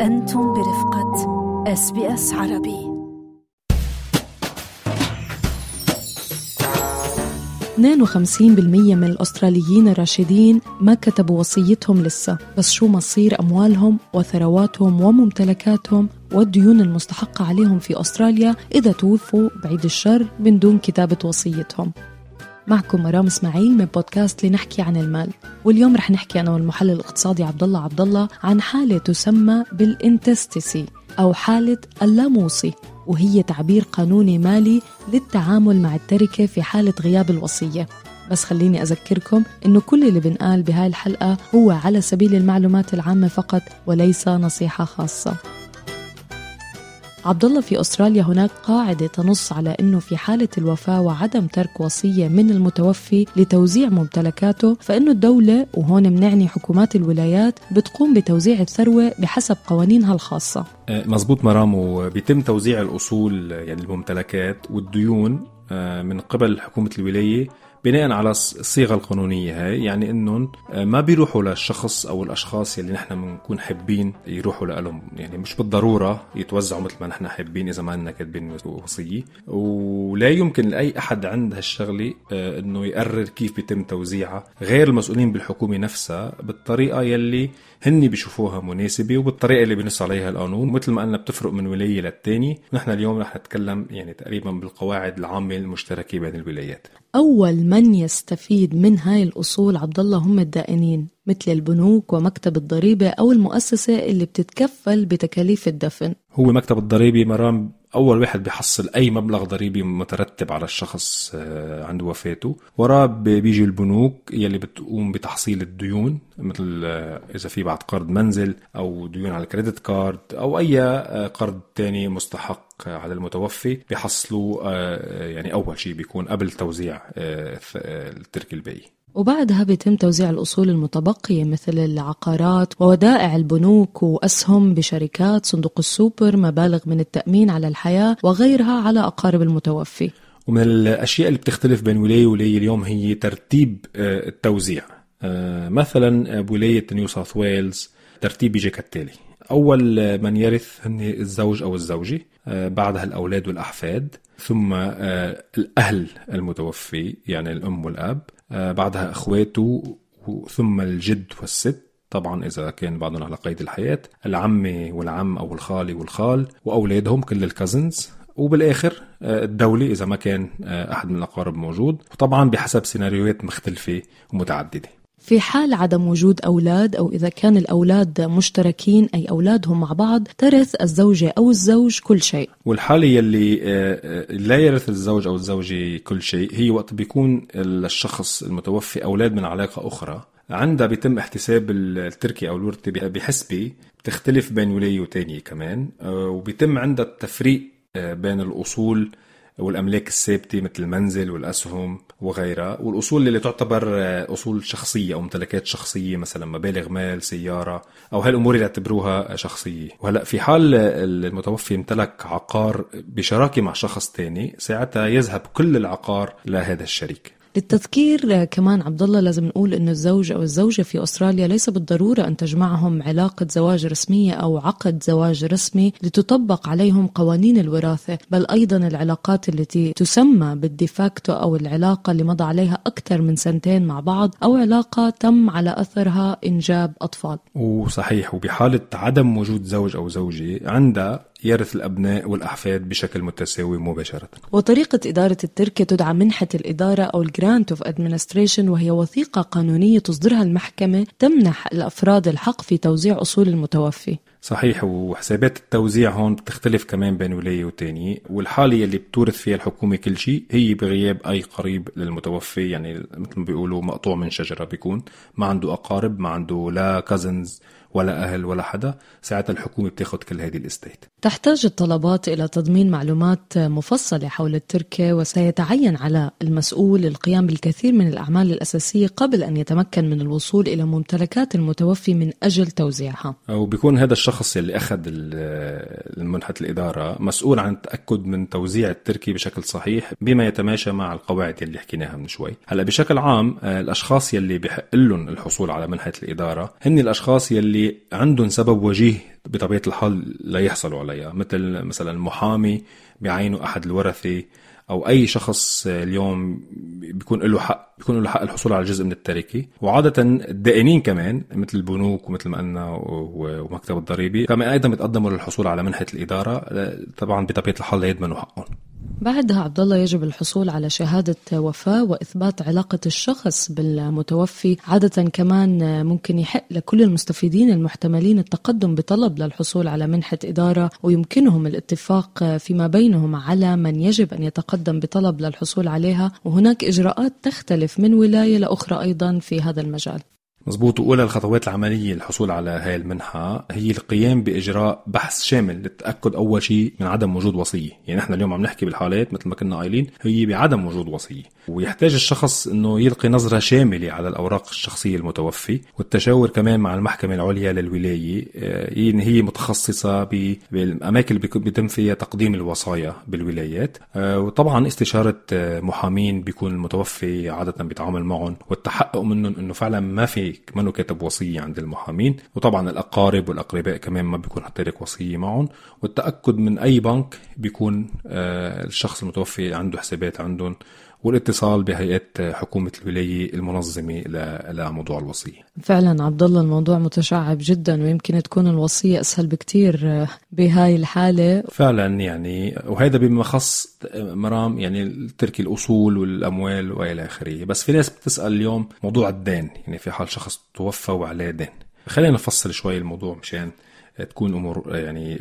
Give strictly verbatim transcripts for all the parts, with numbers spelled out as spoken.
أنتم برفقة إس بي إس عربي. اثنين وخمسين بالمية من الأستراليين الراشدين ما كتبوا وصيتهم لسه، بس شو مصير أموالهم وثرواتهم وممتلكاتهم والديون المستحقة عليهم في أستراليا إذا توفوا بعيد الشر من دون كتابة وصيتهم؟ معكم مرام إسماعيل من بودكاست لنحكي عن المال، واليوم رح نحكي أنا والمحلل الاقتصادي عبدالله عبدالله عن حالة تسمى بالانتستسي أو حالة اللاموصي، وهي تعبير قانوني مالي للتعامل مع التركة في حالة غياب الوصية. بس خليني أذكركم إنه كل اللي بنقال بهاي الحلقة هو على سبيل المعلومات العامة فقط وليس نصيحة خاصة. عبدالله، في أستراليا هناك قاعدة تنص على أنه في حالة الوفاة وعدم ترك وصية من المتوفي لتوزيع ممتلكاته، فإنه الدولة، وهون منعني حكومات الولايات، بتقوم بتوزيع الثروة بحسب قوانينها الخاصة. مزبوط مرام، وبيتم توزيع الأصول يعني الممتلكات والديون من قبل حكومة الولاية بناء على الصيغة القانونية هاي، يعني إنهم ما بيروحوا للشخص أو الأشخاص اللي نحن بنكون حابين يروحوا لهم، يعني مش بالضرورة يتوزعوا مثل ما نحن حابين إذا ما لنا كاتبين وصية، ولا يمكن لأي أحد عند هالشغلة إنه يقرر كيف بيتم توزيعها غير المسؤولين بالحكومة نفسها بالطريقة يلي هني بيشوفوها مناسبة وبالطريقة اللي بنص عليها القانون. مثل ما قلنا بتفرق من ولاية للتاني، نحن اليوم رح نتكلم يعني تقريبا بالقواعد العامة المشتركة بين الولايات. أول من يستفيد من هاي الأصول عبدالله هم الدائنين، مثل البنوك ومكتب الضريبة أو المؤسسة اللي بتتكفل بتكاليف الدفن. هو مكتب الضريبة مرام أول واحد بيحصل أي مبلغ ضريبي مترتب على الشخص عند وفاته، وراه بيجي البنوك يلي بتقوم بتحصيل الديون، مثل إذا في بعد قرض منزل أو ديون على الكريدت كارد أو أي قرض تاني مستحق على المتوفي، بيحصلوا يعني أول شيء بيكون قبل توزيع التركة الباقي. وبعدها بيتم توزيع الأصول المتبقية مثل العقارات وودائع البنوك وأسهم بشركات، صندوق السوبر، مبالغ من التأمين على الحياة وغيرها على أقارب المتوفي. ومن الأشياء اللي بتختلف بين ولاية ولاية اليوم هي ترتيب التوزيع. مثلا بولاية نيو ساوث ويلز ترتيب بيجي كالتالي: أول من يرث هن الزوج أو الزوجة، بعدها الأولاد والأحفاد، ثم الأهل المتوفي يعني الأم والأب، بعدها أخواته، ثم الجد والست طبعا إذا كان بعضهم على قيد الحياة، العمة والعم أو الخالي والخال وأولادهم كل الكازنز، وبالآخر الدولة إذا ما كان أحد من الأقارب موجود، وطبعا بحسب سيناريوهات مختلفة ومتعددة. في حال عدم وجود أولاد أو إذا كان الأولاد مشتركين أي أولادهم مع بعض، ترث الزوجة أو الزوج كل شيء. والحالة يلي لا يرث الزوج أو الزوجة كل شيء هي وقت بيكون الشخص المتوفي أولاد من علاقة أخرى، عندها بيتم احتساب التركة أو الورثة بحسبة بتختلف بين ولاية وتانية كمان، وبيتم عندها التفريق بين الأصول والأملاك الثابتة مثل المنزل والأسهم وغيرها، والأصول اللي تعتبر أصول شخصية أو ممتلكات شخصية مثلا مبالغ مال، سيارة، أو هالأمور اللي اعتبروها شخصية. وهلأ في حال المتوفي امتلك عقار بشراكة مع شخص تاني، ساعتها يذهب كل العقار لهذا الشريك. للتذكير كمان عبدالله لازم نقول إنه الزوج أو الزوجة في أستراليا ليس بالضرورة أن تجمعهم علاقة زواج رسمية أو عقد زواج رسمي لتطبق عليهم قوانين الوراثة، بل أيضا العلاقات التي تسمى بالديفاكتو أو العلاقة اللي مضى عليها أكثر من سنتين مع بعض، أو علاقة تم على أثرها إنجاب أطفال. وصحيح، وبحالة عدم وجود زوج أو زوجة عندها يرث الأبناء والأحفاد بشكل متساوي مباشرة. وطريقة إدارة التركة تدعى منحة الإدارة أو الجرانت اوف ادمنستريشن، وهي وثيقة قانونية تصدرها المحكمة تمنح الأفراد الحق في توزيع أصول المتوفي. صحيح، وحسابات التوزيع هون بتختلف كمان بين ولاية وتانية، والحالة اللي بتورث فيها الحكومة كل شيء هي بغياب أي قريب للمتوفي، يعني مثل ما بيقولوا مقطوع من شجرة، بيكون ما عنده أقارب، ما عنده لا كازنز ولا أهل ولا حدا، ساعتها الحكومة بتاخد كل هذه الاستيت. تحتاج الطلبات إلى تضمين معلومات مفصلة حول التركة، وسيتعين على المسؤول القيام بالكثير من الأعمال الأساسية قبل أن يتمكن من الوصول إلى ممتلكات المتوفي من أجل توزيعها. وبيكون هذا الشخص اللي أخذ المنحة الإدارة مسؤول عن التأكد من توزيع التركي بشكل صحيح بما يتماشى مع القواعد اللي حكيناها من شوي. هلأ بشكل عام الأشخاص يلي بيحق لهم الحصول على منحة الإدارة هن الأشخاص يلي يلي عندهم سبب وجيه بطبيعة الحال لا يحصلوا عليها، مثل مثلا محامي بيعينوا أحد الورثة، أو أي شخص اليوم بيكون له حق بيكون له حق الحصول على جزء من التركة. وعادة الدائنين كمان مثل البنوك ومثل ما قلنا ومكتب الضريبي كمان أيضا بتقدموا للحصول على منحة الإدارة، طبعا بطبيعة الحال لا يضمنوا حقهم. بعدها عبد الله يجب الحصول على شهادة وفاة وإثبات علاقة الشخص بالمتوفي. عادة كمان ممكن يحق لكل المستفيدين المحتملين التقدم بطلب للحصول على منحة إدارة، ويمكنهم الاتفاق فيما بينهم على من يجب أن يتقدم بطلب للحصول عليها، وهناك إجراءات تختلف من ولاية لأخرى أيضا في هذا المجال. مزبوط. وأولى الخطوات العملية للحصول على هاي المنحة هي القيام بإجراء بحث شامل للتأكد أول شيء من عدم وجود وصية. يعني احنا اليوم عم نحكي بالحالات مثل ما كنا قايلين هي بعدم وجود وصية، ويحتاج الشخص انه يلقي نظرة شاملة على الأوراق الشخصية المتوفي، والتشاور كمان مع المحكمة العليا للولاية هي متخصصة بالأماكن اللي بيتم فيها تقديم الوصايا بالولايات، وطبعا استشارة محامين بيكون المتوفي عادة بيتعامل معهم، والتحقق منهم انه فعلا ما في منه كاتب وصية عند المحامين. وطبعا الأقارب والأقرباء كمان ما بيكون تارك وصية معهم، والتأكد من أي بنك بيكون الشخص المتوفي عنده حسابات عندهم، والاتصال بهيئة حكومة الولاية المنظمة لموضوع الوصية. فعلا عبد الله الموضوع متشعب جدا، ويمكن تكون الوصية أسهل بكتير بهاي الحالة فعلا. يعني وهذا بما خص مرام يعني ترك الأصول والأموال وإلى آخره. بس في ناس بتسأل اليوم موضوع الدين، يعني في حال شخص توفى وعليه دين. خلينا نفصل شوي الموضوع مشان تكون أمور يعني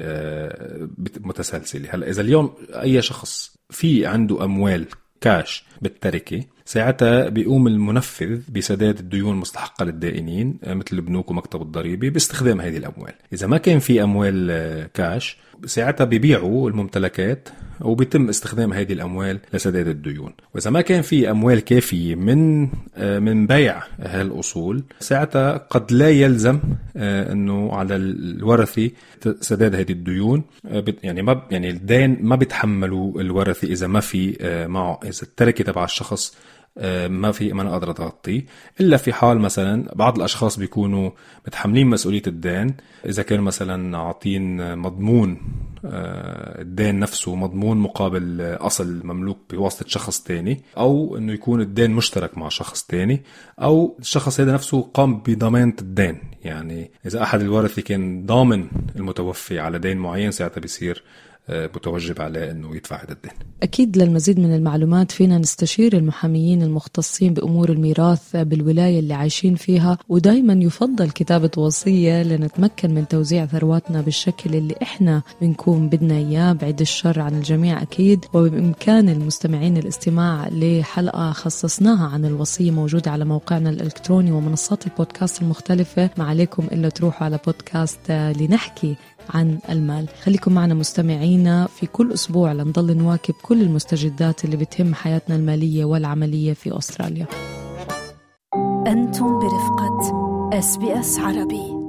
متسلسلة. هلا إذا اليوم أي شخص في عنده أموال كاش بالتركة، ساعتها بيقوم المنفذ بسداد الديون المستحقة للدائنين مثل البنوك ومكتب الضريبي باستخدام هذه الأموال. إذا ما كان في أموال كاش ساعتها بيبيعوا الممتلكات وبيتم استخدام هذه الأموال لسداد الديون. وإذا ما كان في أموال كافية من من بيع هالأصول ساعتها قد لا يلزم إنه على الورثة سداد هذه الديون. يعني ما يعني الدين ما بيتحملوا الورثة إذا ما في معه، إذا التركة تبع الشخص ما في ما نقدر تغطيه، إلا في حال مثلا بعض الأشخاص بيكونوا متحملين مسؤولية الدين. إذا كان مثلا عاطين مضمون الدين نفسه مضمون مقابل أصل مملوك بواسطة شخص تاني، أو إنه يكون الدين مشترك مع شخص تاني، أو الشخص هذا نفسه قام بضمانة الدين. يعني إذا أحد الورثة كان ضامن المتوفي على دين معين ساعتها بيصير متوجب عليه أنه يدفع هذا الدين. أكيد للمزيد من المعلومات فينا نستشير المحاميين المختصين بأمور الميراث بالولاية اللي عايشين فيها، ودايما يفضل كتابة وصية لنتمكن من توزيع ثرواتنا بالشكل اللي إحنا بنكون بدنا إياه بعد الشر عن الجميع أكيد. وبإمكان المستمعين الاستماع لحلقة خصصناها عن الوصية موجودة على موقعنا الإلكتروني ومنصات البودكاست المختلفة. ما عليكم إلا تروحوا على بودكاست لنحكي عن المال. خليكم معنا مستمعينا في كل أسبوع لنضل نواكب كل المستجدات اللي بتهم حياتنا المالية والعملية في أستراليا. أنتم برفقة إس بي إس عربي.